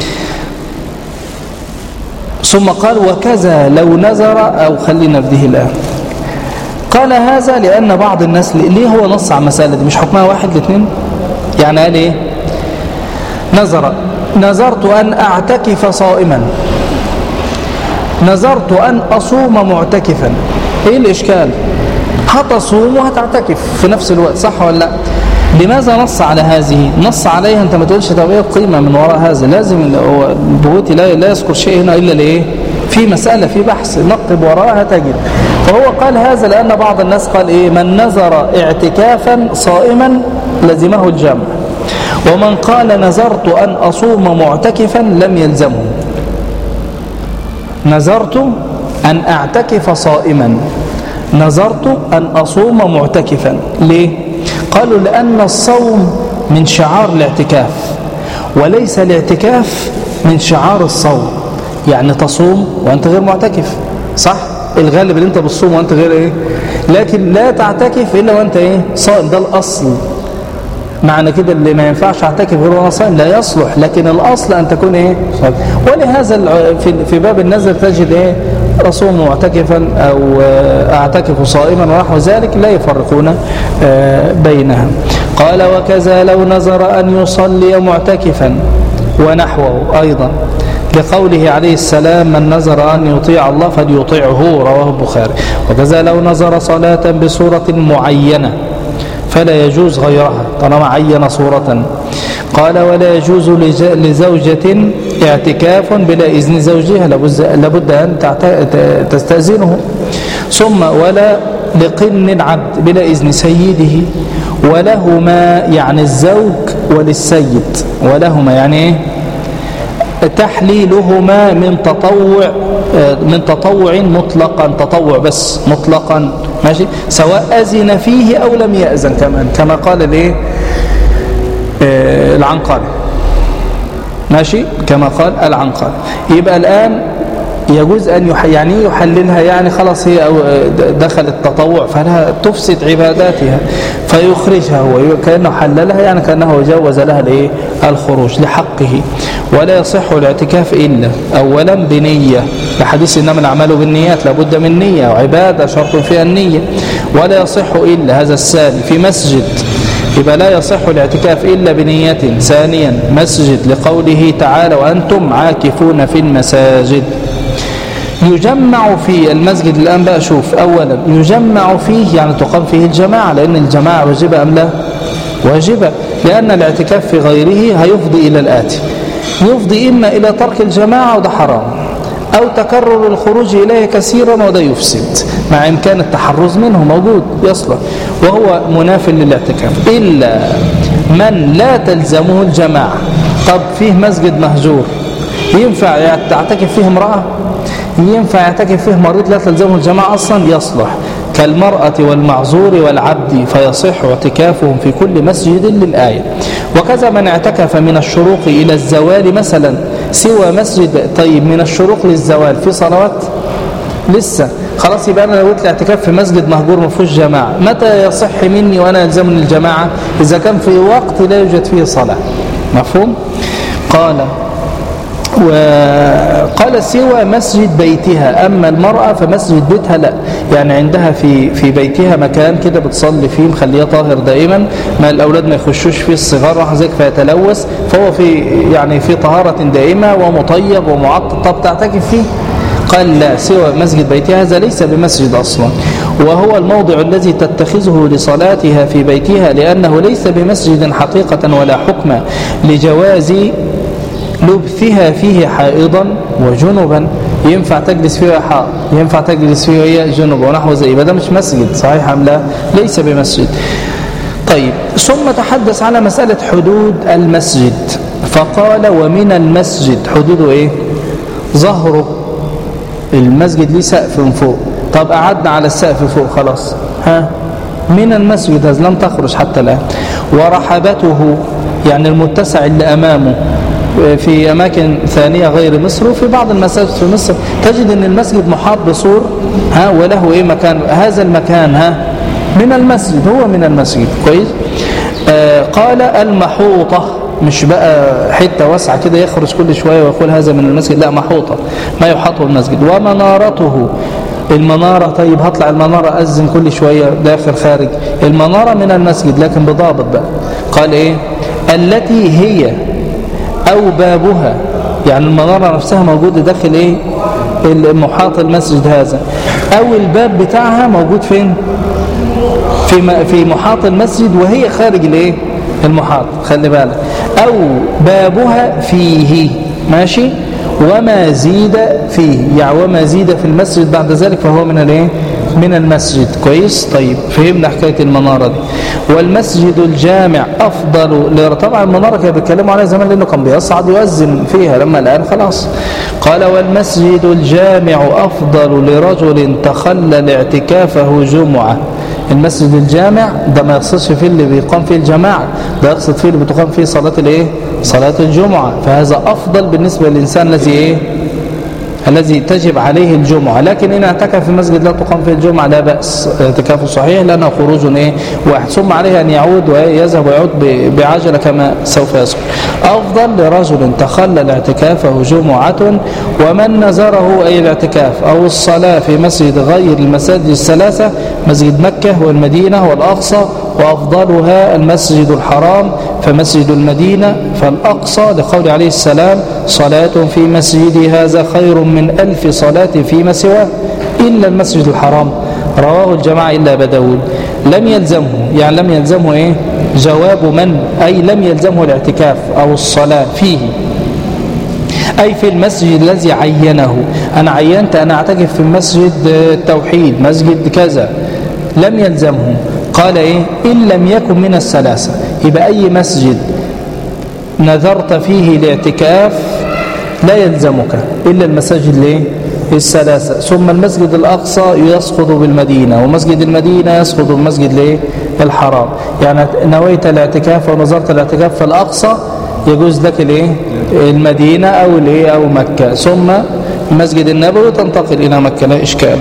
ثم قال وكذا لو نذر، أو خلينا في ذه الآن. قال هذا لأن بعض الناس، ليه هو نص على المسألة دي؟ مش حكمها واحد الاثنين؟ يعني قال إيه؟ نذر نذرت أن أعتكف صائما، نذرت أن أصوم معتكفا. إيه الإشكال؟ هتصوم وهتعتكف في نفس الوقت، صح ولا لا؟ لماذا نص على هذه؟ نص عليها أنت ما تقولش طب إيه القيمة من وراء هذا؟ لازم البهوتي لا, لا يذكر شيء هنا إلا لإيه؟ في مسألة، في بحث، نقب وراءها تجد. فهو قال هذا لأن بعض الناس قال إيه؟ من نذر اعتكافا صائما لزمه الجمع، ومن قال نذرت أن أصوم معتكفا لم يلزمه. نذرت أن أعتكف صائما، نذرت أن أصوم معتكفا. ليه؟ قالوا لأن الصوم من شعار الاعتكاف، وليس الاعتكاف من شعار الصوم. يعني تصوم وأنت غير معتكف، صح؟ الغالب اللي أنت بتصوم وأنت غير إيه؟ لكن لا تعتكف إلا وأنت إيه؟ صائم، ده الأصل. معنى كده اللي ما ينفعش اعتكف غير وانا صائم لا يصلح، لكن الاصل ان تكون ايه صائم. ولهذا في في باب النذر تجد ايه اصوم معتكفا او اعتكف صائما ونحو ذلك، لا يفرقون بينها. قال وكذا لو نذر ان يصلي معتكفا ونحوه ايضا، لقوله عليه السلام من نذر أن يطيع الله فليطيعه، رواه البخاري. وكذا لو نذر صلاة بصورة معينة فلا يجوز غيرها طالما عين صورة. قال ولا يجوز لزوجة اعتكاف بلا إذن زوجها، لابد أن تستأذنه. ثم ولا لقن العبد بلا إذن سيده، ولهما يعني الزوج وللسيد، ولهما يعني إيه؟ تحليلهما من تطوع من تطوع مطلقا، تطوع بس مطلقا، ماشي، سواء أذن فيه أو لم يأذن كمان، كما قال الايه العنقري، ماشي، كما قال العنقري. يبقى الآن يجوز أن يح... يعني يحللها، يعني خلاص هي دخل التطوع فلها تفسد عباداتها فيخرجها هو، كأنه حللها يعني كأنه جوز لها الايه الخروج لحقه. ولا يصح الاعتكاف إلا أولا بنية، لحديث إنما الأعمال بالنيات، لابد من نية، وعبادة شرط فيها النية. ولا يصح إلا هذا الثاني في مسجد، يبقى لا يصح الاعتكاف إلا بنية. ثانيا مسجد، لقوله تعالى وأنتم عاكفون في المساجد. يجمع في المسجد الآن بقى، شوف، أولا يجمع فيه يعني تقام فيه الجماعة، لأن الجماعة واجبة أم لا؟ واجبة، لأن الاعتكاف في غيره هيفضي إلى الآتي، يفضي إما إلى ترك الجماعة وده حرام، أو تكرر الخروج إليه كثيرا وده يفسد، مع إمكان التحرز منه موجود يصلح، وهو مناف للاعتكاف. إلا من لا تلزمه الجماعة. طب فيه مسجد مهجور، ينفع تعتكف فيه امرأة؟ ينفع يعتكف فيه مريض لا تلزمه الجماعة أصلا؟ يصلح، كالمرأة والمعذور والعبد، فيصح اعتكافهم في كل مسجد للآية. وكذا من اعتكف من الشروق إلى الزوال مثلا سوى مسجد. طيب من الشروق للزوال في صلوات لسه، خلاص، يبقى أنا لو قلت الاعتكاف في مسجد مهجور ما فيهوش جماعة، متى يصح مني وأنا يلزمني الجماعة؟ إذا كان في وقت لا يوجد فيه صلاة. مفهوم؟ قال وقال سوى مسجد بيتها، أما المرأة فمسجد بيتها لا، يعني عندها في في بيتها مكان كده بتصلي فيه مخليه طاهر دائما، ما الأولاد ما يخشوش فيه، الصغار راح ذلك فيتلوث، فهو في يعني في طهارة دائمة ومطيب ومعطر. طب تعتكف فيه؟ قال لا، سوى مسجد بيتها، هذا ليس بمسجد أصلا، وهو الموضع الذي تتخذه لصلاتها في بيتها، لأنه ليس بمسجد حقيقة ولا حكما، لجواز لبثها فيه حائضا وجنبا. ينفع تجلس فيه حائض، ينفع تجلس فيه وهي جنب ونحو زي، ده مش مسجد، صحيح أم لا؟ ليس بمسجد. طيب، ثم تحدث على مسألة حدود المسجد، فقال ومن المسجد حدوده ايه؟ ظهره، المسجد ليه سقف من فوق، طب قعدنا على السقف فوق خلاص، ها من المسجد، هذا لم تخرج حتى الآن. ورحبته يعني المتسع اللي أمامه، في أماكن ثانية غير مصر، وفي بعض المساجد في مصر تجد أن المسجد محاط بسور، ها وله إيه مكان، هذا المكان ها من المسجد، هو من المسجد، كويس. آه قال المحوطة، مش بقى حتة واسعة كده يخرج كل شوية ويقول هذا من المسجد، لا، محوطة ما يحاط بالمسجد. ومنارته، المنارة، طيب هطلع المنارة أذن كل شوية داخل خارج، المنارة من المسجد لكن بضابط بقى. قال إيه؟ التي هي أو بابها، يعني المنارة نفسها موجودة داخل إيه؟ المحاط المسجد هذا، أو الباب بتاعها موجود فين؟ في في محاط المسجد وهي خارج الإيه؟ المحاط، خلي بالك. أو بابها فيه، ماشي، وما زيد فيه، يعني وما زيد في المسجد بعد ذلك فهو من الإيه؟ من المسجد. كويس. طيب فهمنا حكاية المنارة دي. والمسجد الجامع أفضل. طبعا المنارة كانوا بيتكلموا عليها زمان لأنه كان بيصعد يؤذن فيها، لما الآن خلاص. قال والمسجد الجامع أفضل لرجل تخلل اعتكافه جمعة. المسجد الجامع ده ما يقصدش فيه اللي بيقام فيه الجماعة، ده يقصد فيه اللي بتقام فيه صلاة الايه؟ صلاة الجمعة. فهذا أفضل بالنسبة للإنسان الذي ايه؟ الذي تجب عليه الجمعة. لكن إن اعتكف في مسجد لا تقام فيه الجمعة لا بأس، اعتكافه صحيح لأنه خروج ايه؟ واحد. ثم عليه أن يعود ويذهب ويعود بعجلة كما سوف يذكر. أفضل لرجل تخلل اعتكافه جمعة ومن نزره أي الاعتكاف أو الصلاة في مسجد غير المساجد الثلاثة، مسجد مكة والمدينة والأقصى، وأفضلها المسجد الحرام فمسجد المدينة فالأقصى، لقول عليه السلام صلاة في مسجدي هذا خير من ألف صلاة فيما سواه إلا المسجد الحرام. رواه الجماعة إلا أبا داود. لم يلزمه، يعني لم يلزمه إيه؟ جواب من؟ أي لم يلزمه الاعتكاف أو الصلاة فيه، أي في المسجد الذي عينه. أنا عينت أنا أعتكف في مسجد التوحيد، مسجد كذا، لم يلزمه. قال إيه؟ إن لم يكن من الثلاثة. يبقى أي مسجد نذرت فيه الاعتكاف لا يلزمك إلا المساجد ليه؟ الثلاثة. ثم المسجد الأقصى يسقط بالمدينة، ومسجد المدينة يسقط بالمسجد ليه؟ الحرام. يعني نويت الاعتكاف ونظرت الاعتكاف في الأقصى يجوز لك الايه؟ المدينة أو الايه؟ أو مكة. ثم المسجد النبوي تنتقل إلى مكة لا إشكال.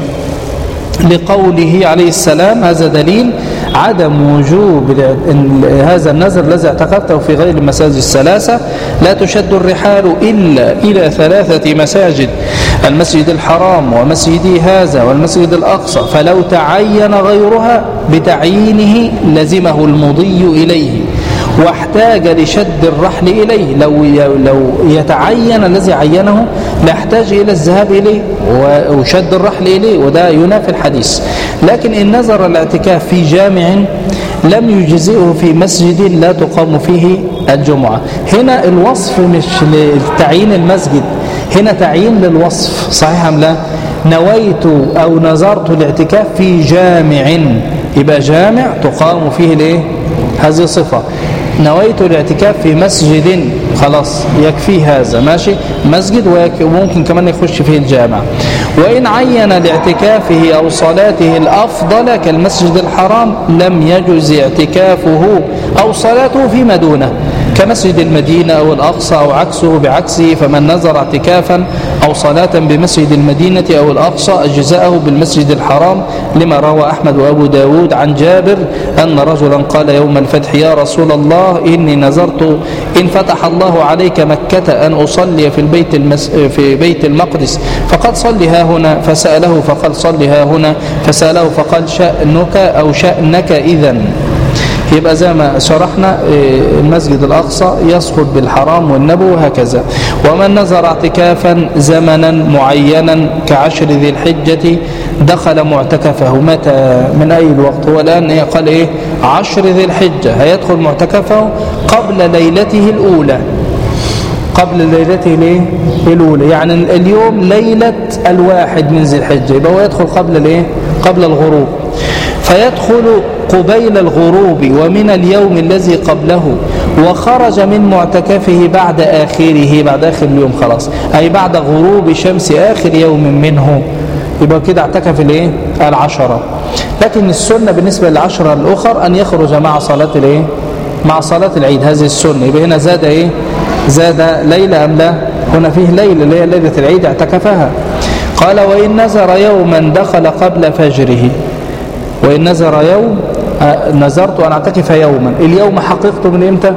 لقوله عليه السلام هذا دليل عدم وجوب هذا النذر الذي اعتقدته في غير المساجد الثلاثة. لا تشد الرحال إلا إلى ثلاثة مساجد، المسجد الحرام ومسجدي هذا والمسجد الأقصى، فلو تعين غيرها بتعيينه لزمه المضي إليه واحتاج لشد الرحل إليه. لو لو يتعين الذي عينه لاحتاج إلى الذهاب إليه وشد الرحل إليه، وده ينافي الحديث. لكن إن نظر الاعتكاف في جامع لم يجزئه في مسجد لا تقام فيه الجمعة. هنا الوصف مش لتعيين المسجد، هنا تعيين للوصف. صحيح أم لا؟ نويت أو نظرت الاعتكاف في جامع، يبقى جامع تقام فيه الايه؟ هذه صفة. نويت الاعتكاف في مسجد، خلاص يكفي هذا، ماشي، مسجد وممكن كمان يخش فيه الجامع. وإن عين لاعتكافه أو صلاته الأفضل كالمسجد الحرام لم يجز اعتكافه أو صلاته فيما دونه كمسجد المدينة أو الأقصى أو عكسه بعكسه. فمن نذر اعتكافا أو صلاة بمسجد المدينة أو الأقصى أجزاءه بالمسجد الحرام، لما روى أحمد وأبو داود عن جابر أن رجلا قال يوم الفتح يا رسول الله إني نذرت إن فتح الله عليك مكة أن أصلي في البيت المس... في بيت المقدس فقد صلي ها هنا، فسأله فقال صلي ها هنا، فسأله فقال شأنك أو شأنك إذن. يبقى زي ما شرحنا المسجد الأقصى يسقط بالحرام والنبو وهكذا. ومن نذر اعتكافا زمنا معينا كعشر ذي الحجة دخل معتكفه. متى؟ من أي الوقت؟ هو الآن قال إيه؟ عشر ذي الحجة هيدخل معتكفه قبل ليلته الأولى، قبل ليلته الايه؟ الأولى، يعني اليوم ليلة الواحد من ذي الحجة، يبقى هو يدخل قبل الايه؟ قبل الغروب. فيدخل قبيل الغروب ومن اليوم الذي قبله، وخرج من معتكفه بعد آخره، بعد آخر اليوم خلاص، أي بعد غروب شمس آخر يوم منه، يبقى كده اعتكف الايه؟ العشرة. لكن السنة بالنسبة للعشرة الأخر أن يخرج مع صلاة الايه؟ مع صلاة العيد، هذه السنة. يبقى هنا زاد ايه؟ زاد ليلة أم لا؟ هنا فيه ليلة اللي هي ليلة العيد اعتكفها. قال وإن نذر يوما دخل قبل فجره، وإن نذر يوم نذرت أن أعتكف يوما، اليوم حققته من إمتى؟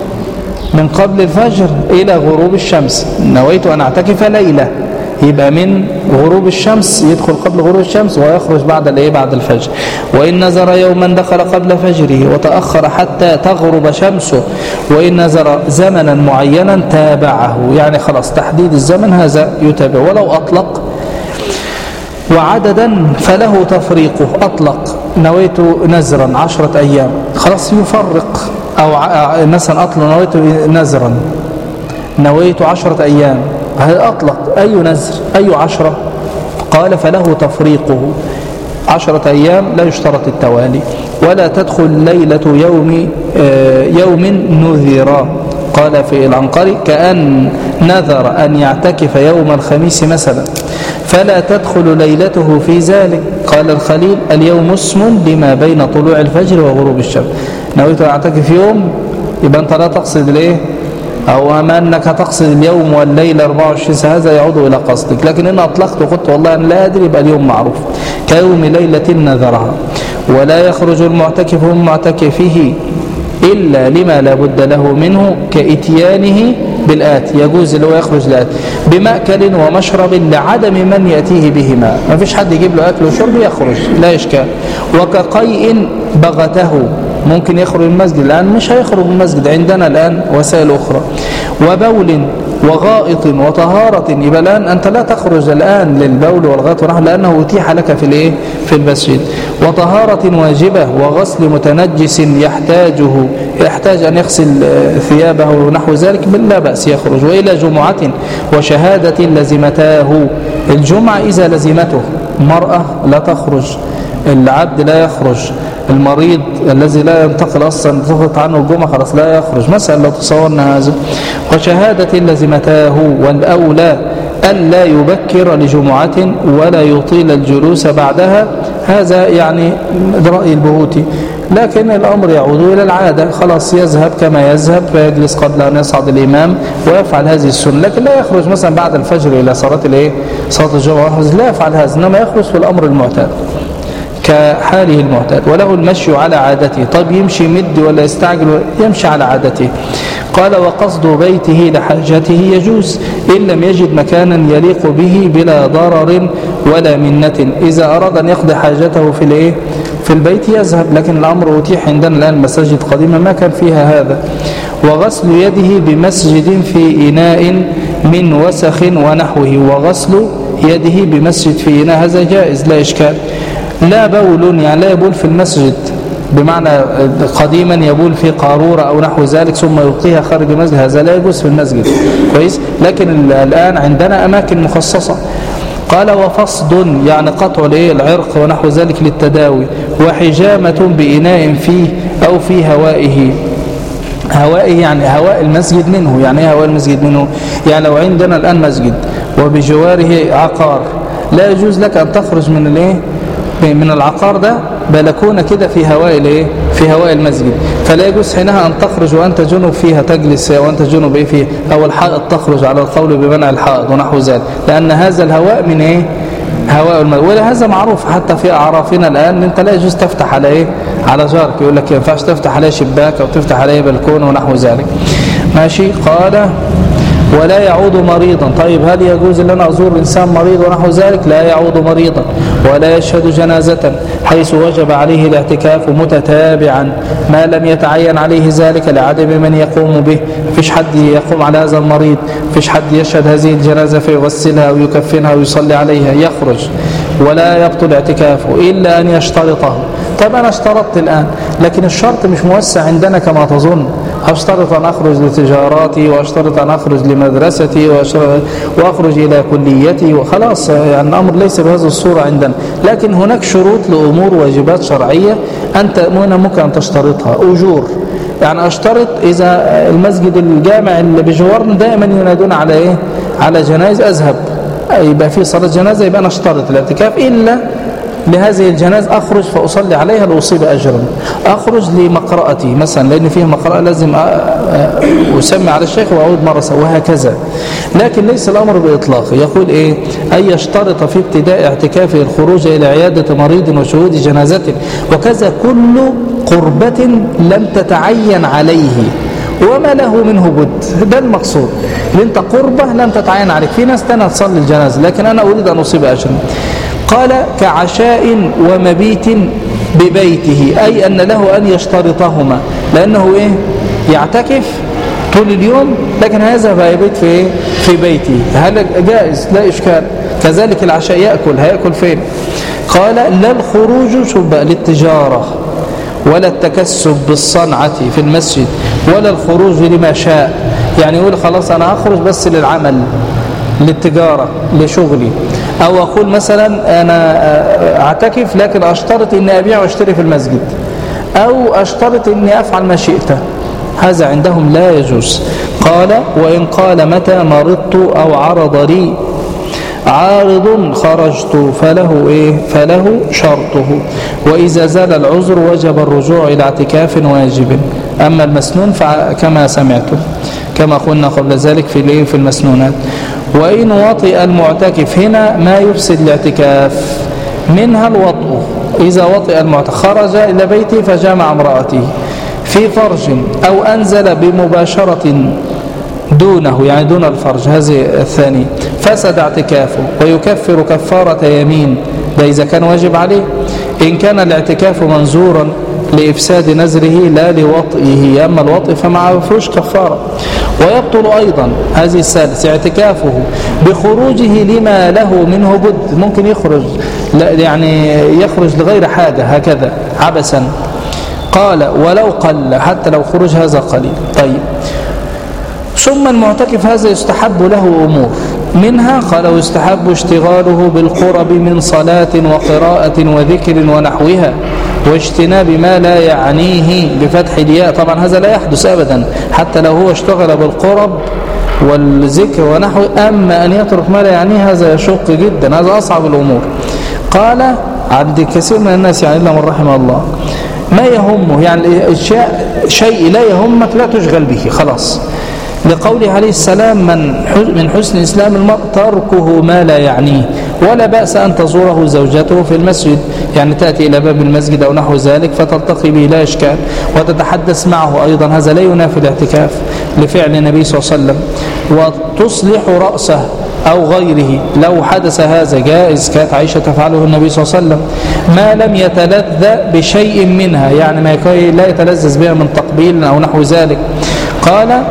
من قبل الفجر إلى غروب الشمس. نويت أن أعتكف ليلة، يبقى من غروب الشمس يدخل قبل غروب الشمس ويخرج بعد الايه؟ بعد الفجر. وإن نذر يوما دخل قبل فجره وتأخر حتى تغرب شمسه. وإن نذر زمنا معينا تابعه، يعني خلاص تحديد الزمن هذا يتابع، ولو أطلق. وعددا فله تفريقه، أطلق نويت نذرا عشرة أيام خلاص يفرق، أو مثلا أطلق نويت نذرا نويت عشرة أيام، هل أطلق أي نذر أي عشرة؟ قال فله تفريقه، عشرة أيام لا يشترط التوالي. ولا تدخل ليلة يوم يوم نذرا. قال في العنقري كأن نذر أن يعتكف يوم الخميس مثلا فلا تدخل ليلته في ذلك. قال الخليل اليوم اسم لما بين طلوع الفجر وغروب الشمس. نويت أن أعتكف يوم يبقى أنت لا تقصد ليه أو أما أنك تقصد اليوم والليلة أربعة وعشرين ساعة هذا يعود إلى قصدك. لكن إن أطلقت وقلت والله أنا لا أدري يبقى اليوم معروف كيوم ليلة نذرها. ولا يخرج المعتكف من معتكفه إلا لما لا بد له منه كإتيانه بالآت. يجوز اللي هو يخرج لآت بمأكل ومشرب لعدم من يأتيه بهما. ما فيش حد يجيب له أكل وشرب يخرج لا إشكال. وكقيء بغته ممكن يخرج من المسجد الآن مش هيخرج من المسجد عندنا الآن وسائل أخرى. وبول وغائط وطهارة يبقى الآن أنت لا تخرج الآن للبول والغائط ونحو لأنه أتيح لك في الإيه في المسجد. وطهارة واجبة وغسل متنجس يحتاجه يحتاج أن يغسل ثيابه ونحو ذلك لا بأس يخرج. وإلى جمعة وشهادة لزمتاه. الجمعة إذا لزمته مرأة لا تخرج العبد لا يخرج المريض الذي لا ينتقل أصلا تضغط عنه الجمعة خلاص لا يخرج مثلا لو تصورنا هذا. وشهادة لزمتاه. والأولى ألا يبكر لجمعة ولا يطيل الجلوس بعدها. هذا يعني رأي البهوتي لكن الأمر يعود إلى العادة خلاص يذهب كما يذهب فيجلس قبل أن يصعد الإمام ويفعل هذه السنة. لكن لا يخرج مثلا بعد الفجر إلى صلاة الإيه صلاة الجمعة لا يفعل هذا إنما يخرج في الأمر المعتاد كحاله المعتاد. وله المشي على عادته. طيب يمشي مد ولا يستعجل يمشي على عادته. قال وقصد بيته لحاجته يجوز إن لم يجد مكانا يليق به بلا ضرر ولا منة. إذا أراد أن يقضي حاجته في الايه في البيت يذهب. لكن الأمر أتيح عندنا الآن مساجد قديمة ما كان فيها هذا. وغسل يده بمسجد في إناء من وسخ ونحوه. وغسل يده بمسجد في إناء هذا جائز لا إشكال. لا بول يعني لا يبول في المسجد بمعنى قديما يبول في قارورة أو نحو ذلك ثم يلقيها خارج المسجد هذا لا يجوز في المسجد كويس. لكن الآن عندنا أماكن مخصصة. قال وفصد يعني قطع العرق ونحو ذلك للتداوي. وحجامة بإناء فيه أو في هوائه. هوائه يعني هواء المسجد منه. يعني ايه هواء المسجد منه؟ يعني لو عندنا الآن مسجد وبجواره عقار لا يجوز لك أن تخرج من الايه من العقار ده بلكونة كده في هواء الايه في هواء المسجد فلا يجوز حينها أن تخرج وأنت جنب فيها تجلس وأنت جنب ايه فيه أو الحائط تخرج على القول بمنع الحائط ونحو ذلك لأن هذا الهواء من ايه هواء المسجد. ولهذا معروف حتى في أعرافنا الآن أنت لا يجوز تفتح على ايه على جارك يقول لك ما ينفعش تفتح عليه شباك أو تفتح عليه بلكون ونحو ذلك ماشي. قال ولا يعود مريضا. طيب هل يجوز ان انا ازور انسان مريض ونحو ذلك؟ لا يعود مريضا. ولا يشهد جنازة حيث وجب عليه الاعتكاف متتابعا ما لم يتعين عليه ذلك لعدم من يقوم به. فيش حد يقوم على هذا المريض فيش حد يشهد هذه الجنازة فيغسلها ويكفنها ويصلي عليها يخرج ولا يبطل اعتكافه إلا أن يشترطه. طيب أنا اشترطت الآن لكن الشرط مش موسع عندنا كما تظن. أشترط أن أخرج لتجاراتي وأشترط أن أخرج لمدرستي وأخرج إلى كليتي وخلاص يعني الأمر ليس بهذه الصورة عندنا. لكن هناك شروط لأمور واجبات شرعية أنت ممكن أن تشترطها. أجور يعني أشترط إذا المسجد الجامع اللي بجوارنا دائما ينادون على إيه على جنائز أذهب يبقى في صلاة جنازة يبقى أنا أشترط الاعتكاف إلا لهذه الجناز أخرج فأصلي عليها لأصيب أجرا. أخرج لمقرأتي مثلا لأن فيه مقرأة لازم أسمي على الشيخ وأعود مرة وهكذا. لكن ليس الأمر بإطلاق. يقول إيه أن يشترط في ابتداء اعتكافه الخروج إلى عيادة مريض وشهود جنازة وكذا كل قربة لم تتعين عليه وما له منه بد. ده المقصود اللي انت قربة لم تتعين عليك. في ناس تانية تصلي الجنازة لكن أنا أريد أن أصيب أجرا. قال كعشاء ومبيت ببيته أي أن له أن يشترطهما لأنه إيه يعتكف طول اليوم لكن هذا فيبيت في إيه؟ في بيته هذا جائز لا إشكال. كذلك العشاء يأكل هيأكل فين؟ قال لا الخروج شوف للتجارة ولا التكسب بالصنعة في المسجد ولا الخروج لما شاء يعني يقول خلاص أنا أخرج بس للعمل للتجارة لشغلي أو أقول مثلا أنا أعتكف لكن أشترط أني أبيع واشتري في المسجد، أو أشترط أني أفعل ما شئت، هذا عندهم لا يجوز. قال وإن قال متى مرضت أو عرض لي عارض خرجت فله إيه؟ فله شرطه. وإذا زال العذر وجب الرجوع إلى اعتكاف واجب. أما المسنون فكما سمعتم كما قلنا قبل ذلك في في المسنونات. وإن وطئ المعتكف هنا ما يفسد الاعتكاف، منها الوطء. إذا وطئ المعتكف خرج إلى بيته فجامع امرأته في فرج أو أنزل بمباشرة دونه، يعني دون الفرج، هذه الثانية، فسد اعتكافه ويكفر كفارة يمين. ده إذا كان واجب عليه. إن كان الاعتكاف منزورا لإفساد نزره لا لوطئه، أما الوطئ فما فيهوش كفارة. ويبطل أيضا هذه الثالث اعتكافه بخروجه لما له منه بد، ممكن يخرج يعني يخرج لغير حاجة هكذا عبثا. قال ولو قل، حتى لو خرج هذا قليل. طيب ثم المعتكف هذا يستحب له أمور، منها قال ويستحب اشتغاله بالقرب من صلاة وقراءة وذكر ونحوها، واجتناب ما لا يعنيه بفتح الياء. طبعا هذا لا يحدث أبدا حتى لو هو اشتغل بالقرب والذكر ونحوه. أما أن يترك ما لا يعنيه هذا يشق جدا، هذا أصعب الأمور. قال عند كثير من الناس يعني إلا من رحم الله ما يهمه، يعني شيء لا يهمك لا تشغل به خلاص، لقوله عليه السلام من من حسن إسلام المرء تركه ما لا يعنيه. ولا بأس أن تزوره زوجته في المسجد، يعني تأتي إلى باب المسجد أو نحو ذلك فتلتقي به لا إشكال، وتتحدث معه أيضا، هذا لا ينافي الاعتكاف لفعل النبي صلى الله عليه وسلم. وتصلح رأسه أو غيره لو حدث هذا جائز، كانت عائشة تفعله النبي صلى الله عليه وسلم، ما لم يتلذ بشيء منها، يعني ما لا يتلذذ بها من تقبيل أو نحو ذلك. قال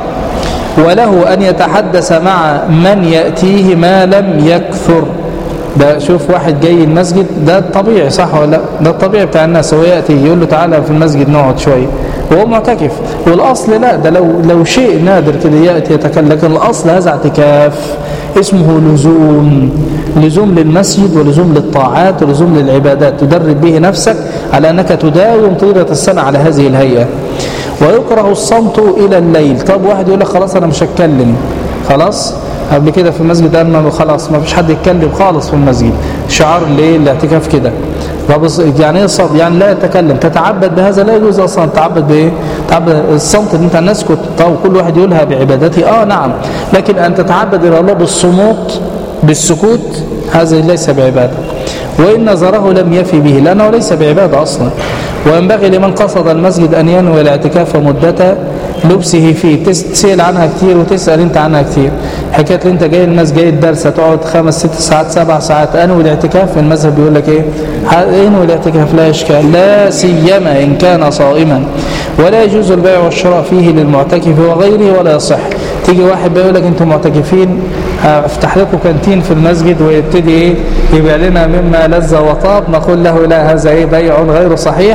وله أن يتحدث مع من يأتيه ما لم يكثر. ده شوف واحد جاي المسجد، ده الطبيعي صح ولا لا؟ ده الطبيعي بتاع الناس، هو يأتي يقول له تعالى في المسجد نقعد شوية وهو معتكف. والأصل لا، ده لو لو شيء نادر كده يأتي يتكلم، لكن الأصل هذا اعتكاف اسمه لزوم، لزوم للمسجد ولزوم للطاعات ولزوم للعبادات، تدرب به نفسك على أنك تداوم طيلة السنة على هذه الهيئة. ويكره الصمت إلى الليل. طب واحد يقول لك خلاص أنا مش هتكلم، خلاص قبل كده في المسجد قال ما خلاص ما فيش حد يتكلم خالص في المسجد، شعار ليه الاعتكاف كده. يعني ايه الصمت؟ يعني لا يتكلم، تتعبد بهذا لا يجوز اصلا. تتعبد بايه؟ تتعبد الصمت ان انت نسكت، طب كل واحد يقولها بعبادته اه نعم، لكن ان تتعبد الى الله بالصموت بالسكوت هذا ليس بعباده. وان نظره لم يفي به لانه ليس بعباده اصلا. وينبغي لمن قصد المسجد ان ينوي الاعتكاف مدته لبسه فيه. تسأل عنها كتير وتسأل انت عنها كتير، حكايه اللي انت جاي الناس جاي الدرس هتقعد خمس ست ساعات سبع ساعات، انوي الاعتكاف. في المذهب بيقول لك ايه؟ انوي الاعتكاف لا اشكال، لا سيما ان كان صائما. ولا يجوز البيع والشراء فيه للمعتكف وغيره ولا يصح. تيجي واحد بيقول لك انتم معتكفين افتح لكم كانتين في المسجد ويبتدي ايه يبيع لنا مما لذ وطاب، نقول له لا، هذا ايه بيع غير صحيح.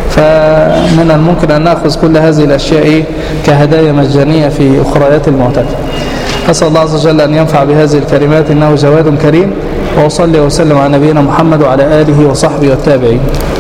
فمن الممكن أن نأخذ كل هذه الأشياء إيه كهدايا مجانية في أخريات المعتكف. أسأل الله عز وجل أن ينفع بهذه الكلمات إنه جواد كريم. وأصلي وسلم على نبينا محمد وعلى آله وصحبه والتابعين.